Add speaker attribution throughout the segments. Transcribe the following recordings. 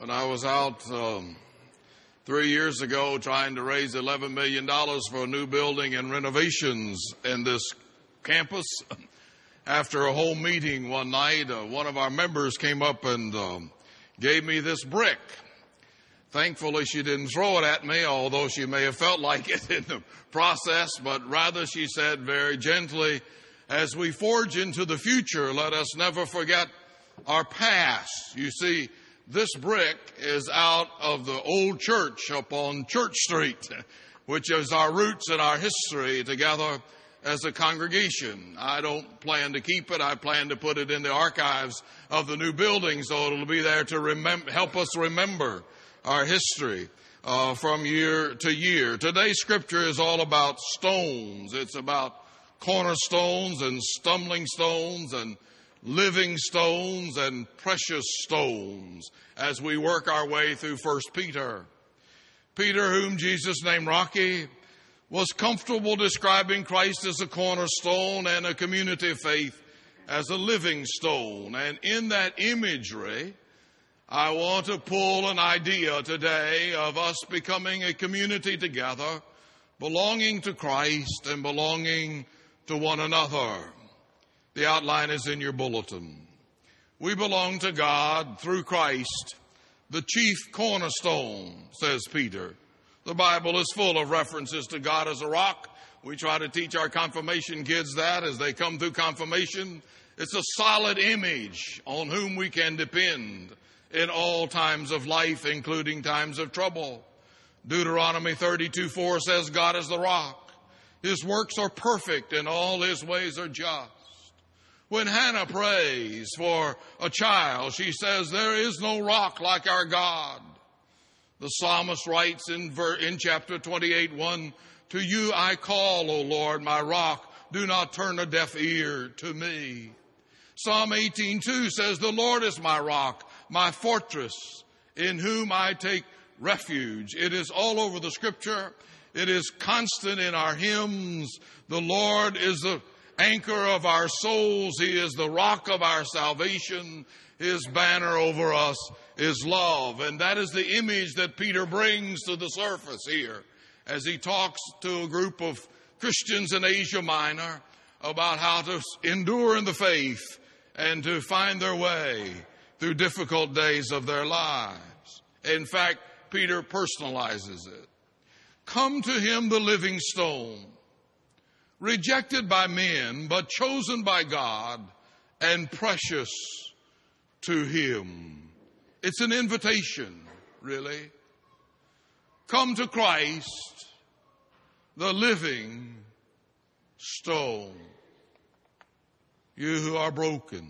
Speaker 1: When I was out 3 years ago trying to raise $11 million for a new building and renovations in this campus, after a whole meeting one night, one of our members came up and gave me this brick. Thankfully, she didn't throw it at me, although she may have felt like it in the process, but rather she said very gently, as we forge into the future, let us never forget our past. You see, this brick is out of the old church up on Church Street, which is our roots and our history together as a congregation. I don't plan to keep it. I plan to put it in the archives of the new building so it'll be there to help us remember our history from year to year. Today's scripture is all about stones. It's about cornerstones and stumbling stones and living stones and precious stones as we work our way through 1 Peter. Peter, whom Jesus named Rocky, was comfortable describing Christ as a cornerstone and a community of faith as a living stone. And in that imagery, I want to pull an idea today of us becoming a community together, belonging to Christ and belonging to one another. The outline is in your bulletin. We belong to God through Christ, the chief cornerstone, says Peter. The Bible is full of references to God as a rock. We try to teach our confirmation kids that as they come through confirmation. It's a solid image on whom we can depend in all times of life, including times of trouble. Deuteronomy 32:4 says, God is the rock. His works are perfect and all his ways are just. When Hannah prays for a child, she says, there is no rock like our God. The psalmist writes in chapter 28:1, to you I call, O Lord, my rock. Do not turn a deaf ear to me. Psalm 18:2 says, the Lord is my rock, my fortress, in whom I take refuge. It is all over the scripture. It is constant in our hymns. The Lord is the anchor of our souls. He is the rock of our salvation. His banner over us is love. And that is the image that Peter brings to the surface here as he talks to a group of Christians in Asia Minor about how to endure in the faith and to find their way through difficult days of their lives. In fact, Peter personalizes it. Come to him, the living stone, rejected by men, but chosen by God and precious to him. It's an invitation, really. Come to Christ, the living stone. You who are broken,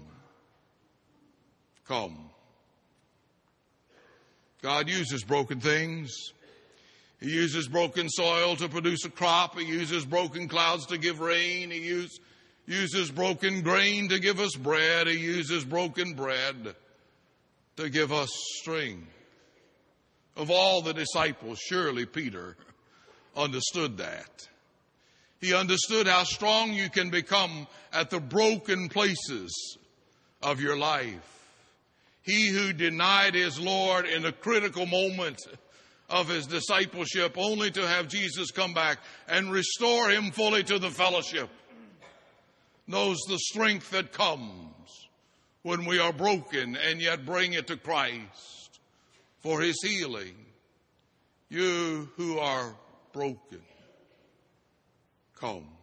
Speaker 1: come. God uses broken things. He uses broken soil to produce a crop. He uses broken clouds to give rain. He uses broken grain to give us bread. He uses broken bread to give us strength. Of all the disciples, surely Peter understood that. He understood how strong you can become at the broken places of your life. He who denied his Lord in a critical moment of his discipleship, only to have Jesus come back and restore him fully to the fellowship, knows the strength that comes when we are broken and yet bring it to Christ for his healing. You who are broken, come.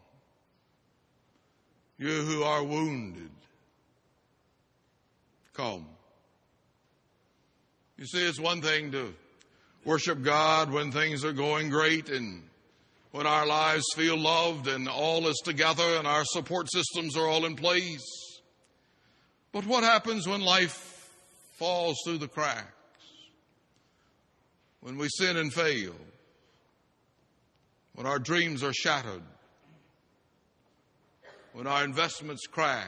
Speaker 1: You who are wounded, come. You see, it's one thing to worship God when things are going great and when our lives feel loved and all is together and our support systems are all in place. But what happens when life falls through the cracks? When we sin and fail? When our dreams are shattered? When our investments crash?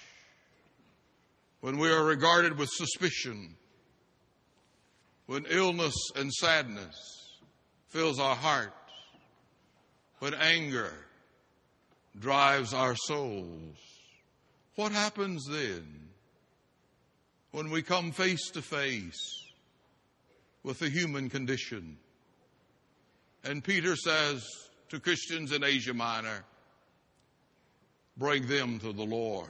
Speaker 1: When we are regarded with suspicion? When illness and sadness fills our hearts, when anger drives our souls, what happens then when we come face to face with the human condition. And Peter says to Christians in Asia Minor, bring them to the Lord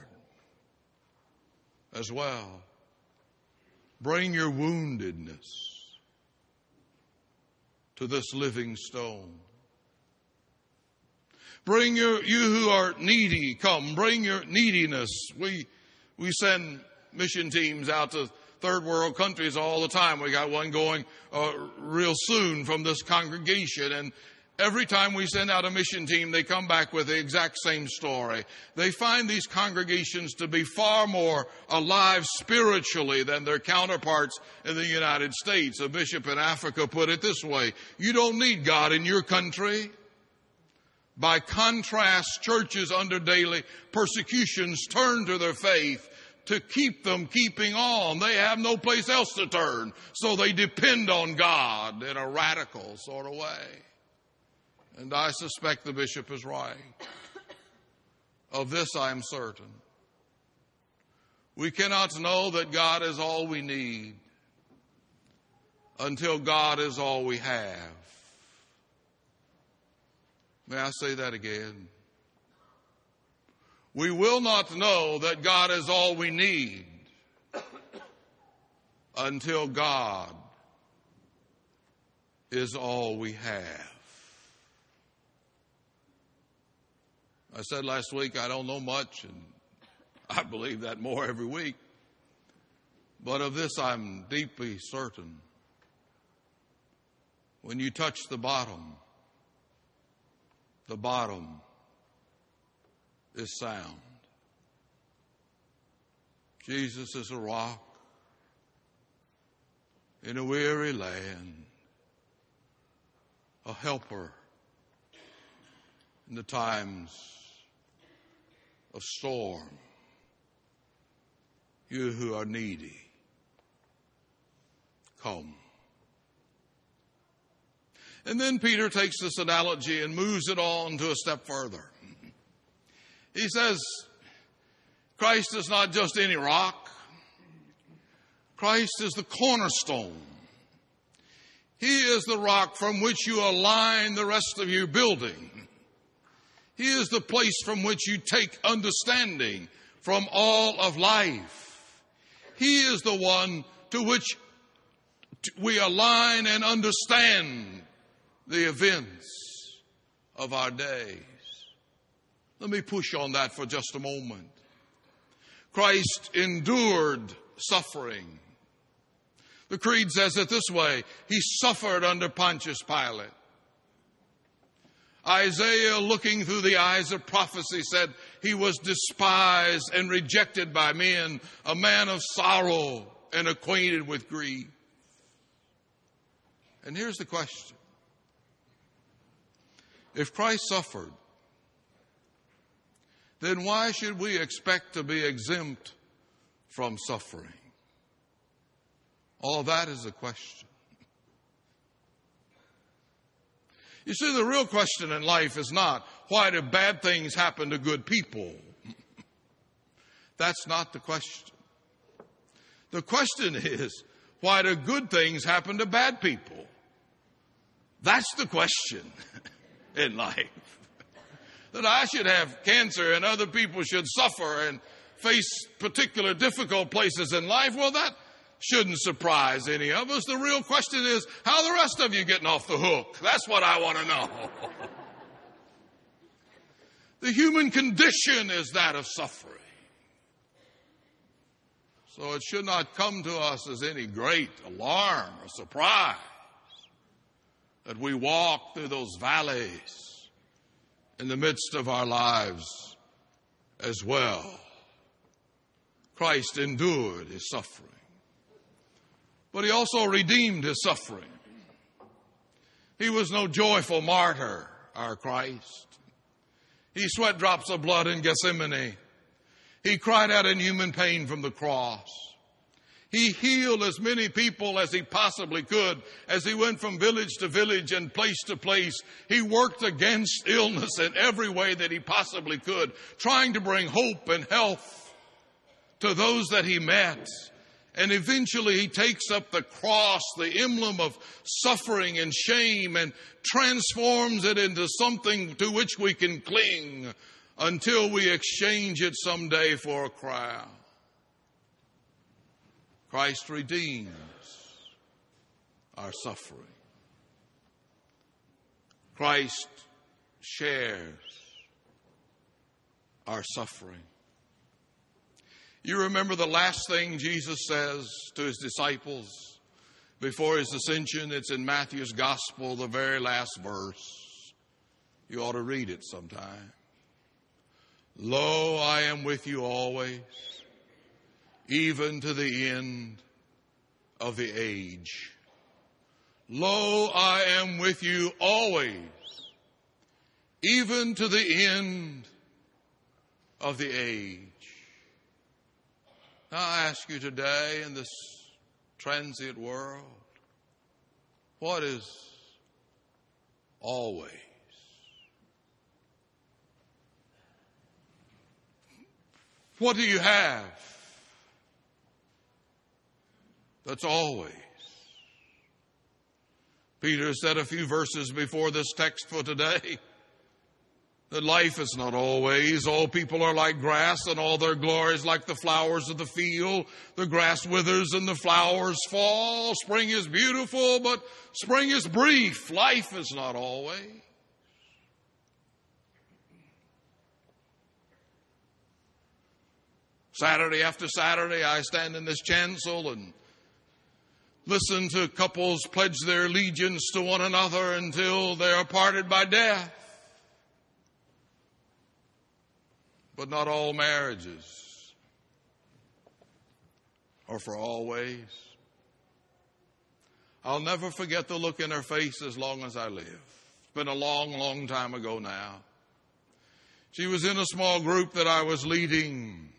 Speaker 1: as well. Bring your woundedness to this living stone. Bring you who are needy, come. Bring your neediness. We send mission teams out to third world countries all the time. We got one going real soon from this congregation. And every time we send out a mission team, they come back with the exact same story. They find these congregations to be far more alive spiritually than their counterparts in the United States. A bishop in Africa put it this way: you don't need God in your country. By contrast, churches under daily persecutions turn to their faith to keep them keeping on. They have no place else to turn, so they depend on God in a radical sort of way. And I suspect the bishop is right. Of this I am certain. We cannot know that God is all we need until God is all we have. May I say that again? We will not know that God is all we need until God is all we have. I said last week I don't know much, and I believe that more every week. But of this I'm deeply certain. When you touch the bottom is sound. Jesus is a rock in a weary land, a helper in the times of storm. You who are needy, come. And then Peter takes this analogy and moves it on to a step further. He says, Christ is not just any rock. Christ is the cornerstone. He is the rock from which you align the rest of your building. He is the place from which you take understanding from all of life. He is the one to which we align and understand the events of our days. Let me push on that for just a moment. Christ endured suffering. The Creed says it this way: He suffered under Pontius Pilate. Isaiah, looking through the eyes of prophecy, said He was despised and rejected by men, a man of sorrow and acquainted with grief. And here's the question. If Christ suffered, then why should we expect to be exempt from suffering? All that is a question. You see, the real question in life is not, why do bad things happen to good people? That's not the question. The question is, why do good things happen to bad people? That's the question in life. That I should have cancer and other people should suffer and face particular difficult places in life, well, that shouldn't surprise any of us. The real question is, how are the rest of you getting off the hook? That's what I want to know. The human condition is that of suffering. So it should not come to us as any great alarm or surprise that we walk through those valleys in the midst of our lives as well. Christ endured His suffering, but He also redeemed His suffering. He was no joyful martyr, our Christ. He sweat drops of blood in Gethsemane. He cried out in human pain from the cross. He healed as many people as He possibly could as He went from village to village and place to place. He worked against illness in every way that He possibly could, trying to bring hope and health to those that He met. And eventually he takes up the cross, the emblem of suffering and shame, and transforms it into something to which we can cling until we exchange it someday for a crown. Christ redeems our suffering. Christ shares our suffering. You remember the last thing Jesus says to his disciples before his ascension? It's in Matthew's Gospel, the very last verse. You ought to read it sometime. Lo, I am with you always, even to the end of the age. Lo, I am with you always, even to the end of the age. Now I ask you today, in this transient world, what is always? What do you have that's always? Peter said a few verses before this text for today that life is not always. All people are like grass, and all their glory is like the flowers of the field. The grass withers and the flowers fall. Spring is beautiful, but spring is brief. Life is not always. Saturday after Saturday, I stand in this chancel and listen to couples pledge their allegiance to one another until they are parted by death. But not all marriages are for always. I'll never forget the look in her face as long as I live. It's been a long, long time ago now. She was in a small group that I was leading.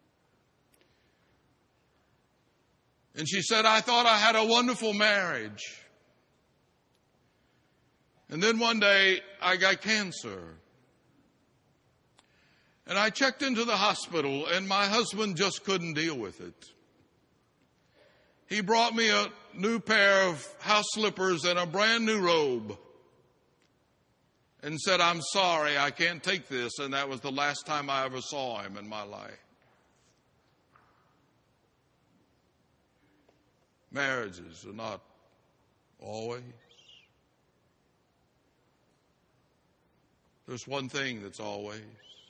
Speaker 1: And she said, I thought I had a wonderful marriage. And then one day I got cancer. And I checked into the hospital, and my husband just couldn't deal with it. He brought me a new pair of house slippers and a brand new robe and said, I'm sorry, I can't take this. And that was the last time I ever saw him in my life. Marriages are not always. There's one thing that's always.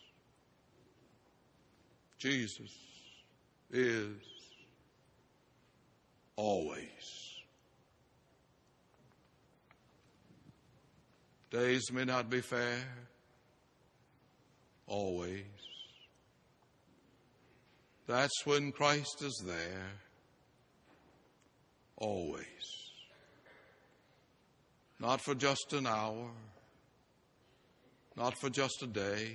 Speaker 1: Jesus is always. Days may not be fair, always. That's when Christ is there, always. Not for just an hour, not for just a day,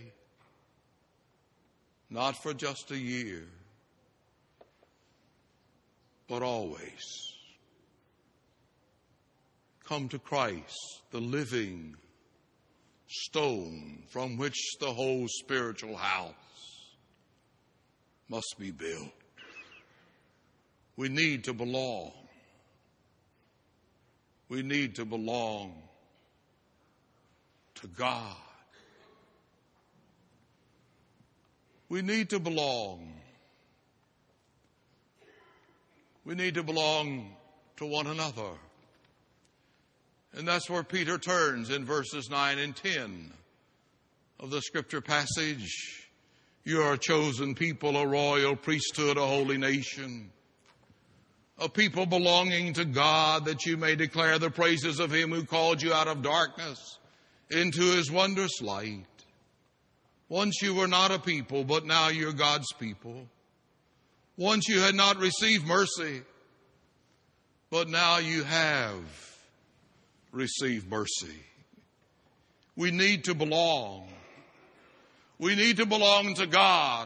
Speaker 1: not for just a year, but always. Come to Christ, the living stone from which the whole spiritual house must be built. We need to belong. We need to belong to God. We need to belong. We need to belong to one another. And that's where Peter turns in verses 9 and 10 of the scripture passage. You are a chosen people, a royal priesthood, a holy nation, a people belonging to God, that you may declare the praises of him who called you out of darkness into his wondrous light. Once you were not a people, but now you're God's people. Once you had not received mercy, but now you have received mercy. We need to belong. We need to belong to God.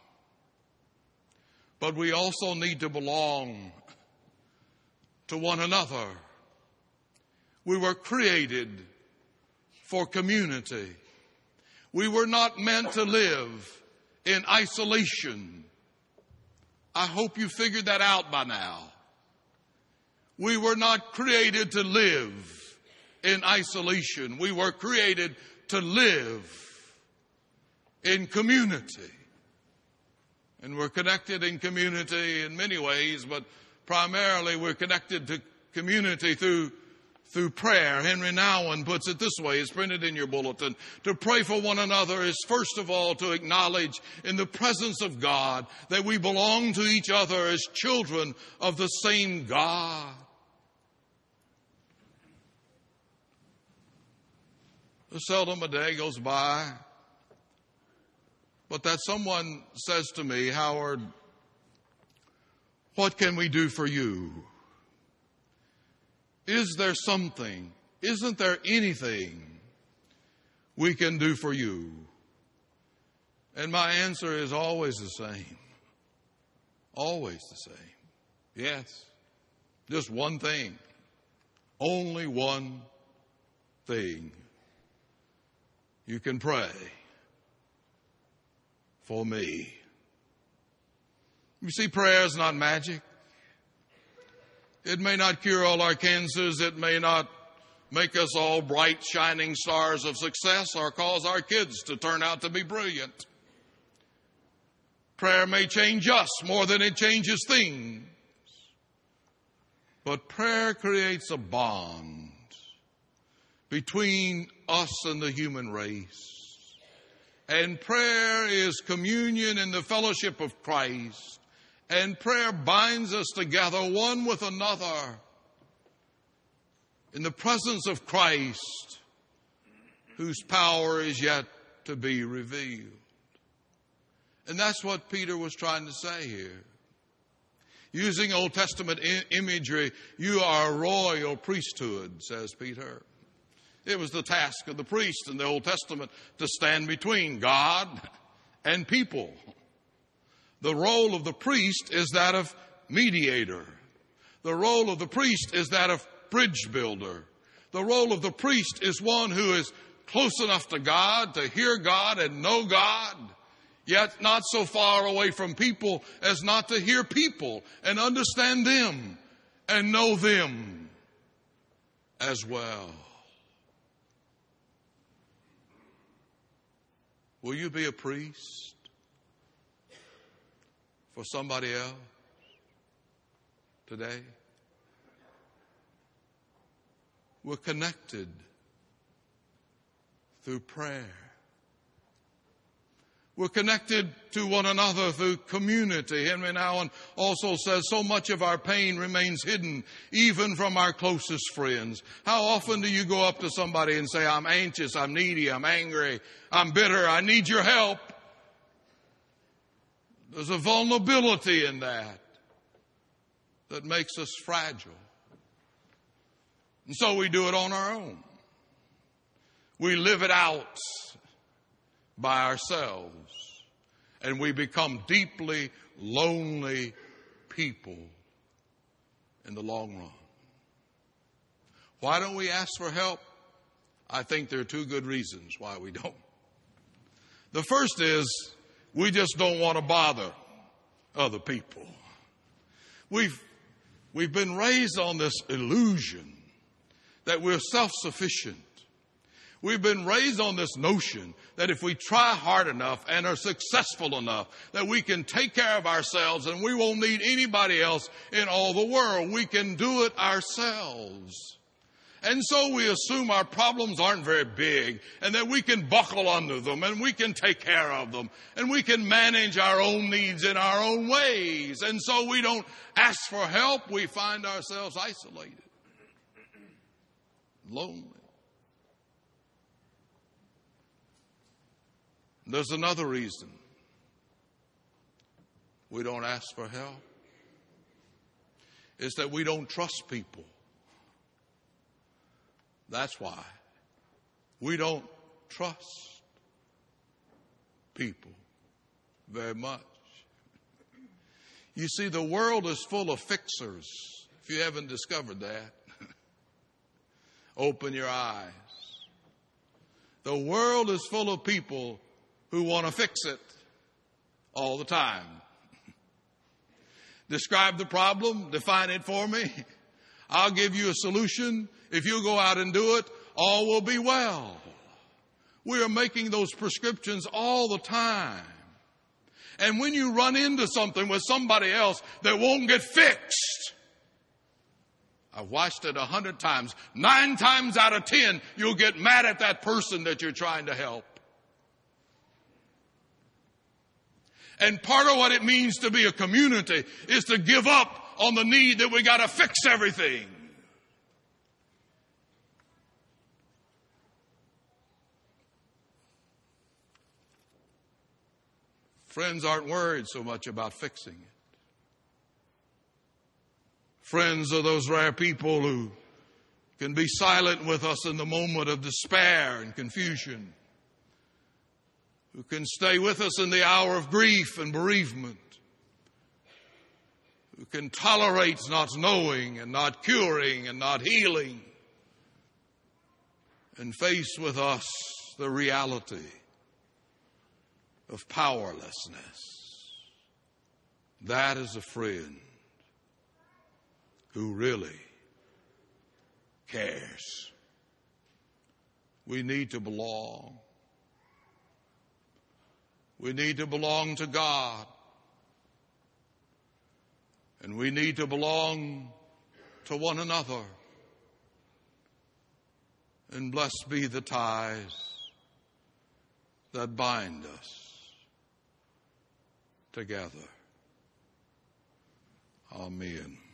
Speaker 1: But we also need to belong to one another. We were created for community. We were not meant to live in isolation I hope you figured that out by now. We were not created to live in isolation. We were created to live in community. And we're connected in community in many ways, but primarily we're connected to community through prayer. Henry Nouwen puts it this way, it's printed in your bulletin. To pray for one another is first of all to acknowledge in the presence of God that we belong to each other as children of the same God. Seldom a day goes by but that someone says to me, Howard, what can we do for you? Is there something, isn't there anything we can do for you? And my answer is always the same. Always the same. Yes. Just one thing. Only one thing. You can pray for me. You see, prayer is not magic. It may not cure all our cancers. It may not make us all bright, shining stars of success or cause our kids to turn out to be brilliant. Prayer may change us more than it changes things. But prayer creates a bond between us and the human race. And prayer is communion in the fellowship of Christ. And prayer binds us together one with another in the presence of Christ, whose power is yet to be revealed. And that's what Peter was trying to say here. Using Old Testament imagery, you are a royal priesthood, says Peter. It was the task of the priest in the Old Testament to stand between God and people. The role of the priest is that of mediator. The role of the priest is that of bridge builder. The role of the priest is one who is close enough to God to hear God and know God, yet not so far away from people as not to hear people and understand them and know them as well. Will you be a priest for somebody else today? We're connected through prayer. We're connected to one another through community. Henry Nouwen also says so much of our pain remains hidden, even from our closest friends. How often do you go up to somebody and say, I'm anxious, I'm needy, I'm angry, I'm bitter, I need your help? There's a vulnerability in that makes us fragile. And so we do it on our own. We live it out by ourselves. And we become deeply lonely people in the long run. Why don't we ask for help? I think there are two good reasons why we don't. The first is we just don't want to bother other people. We've been raised on this illusion that we're self-sufficient. We've been raised on this notion that if we try hard enough and are successful enough, that we can take care of ourselves and we won't need anybody else in all the world. We can do it ourselves. And so we assume our problems aren't very big and that we can buckle under them and we can take care of them and we can manage our own needs in our own ways. And so we don't ask for help. We find ourselves isolated, lonely. There's another reason we don't ask for help. It's that we don't trust people. That's why. We don't trust people very much. You see, the world is full of fixers. If you haven't discovered that, open your eyes. The world is full of people who want to fix it all the time. describe the problem, define it for me. I'll give you a solution. If you go out and do it, all will be well. We are making those prescriptions all the time. And when you run into something with somebody else that won't get fixed, I've watched it 100 times. 9 times out of 10, you'll get mad at that person that you're trying to help. And part of what it means to be a community is to give up on the need that we got to fix everything. Friends aren't worried so much about fixing it. Friends are those rare people who can be silent with us in the moment of despair and confusion, who can stay with us in the hour of grief and bereavement, who can tolerate not knowing and not curing and not healing, and face with us the reality of powerlessness. That is a friend who really cares. We need to belong. We need to belong to God. And we need to belong to one another. And blessed be the ties that bind us together. Amen.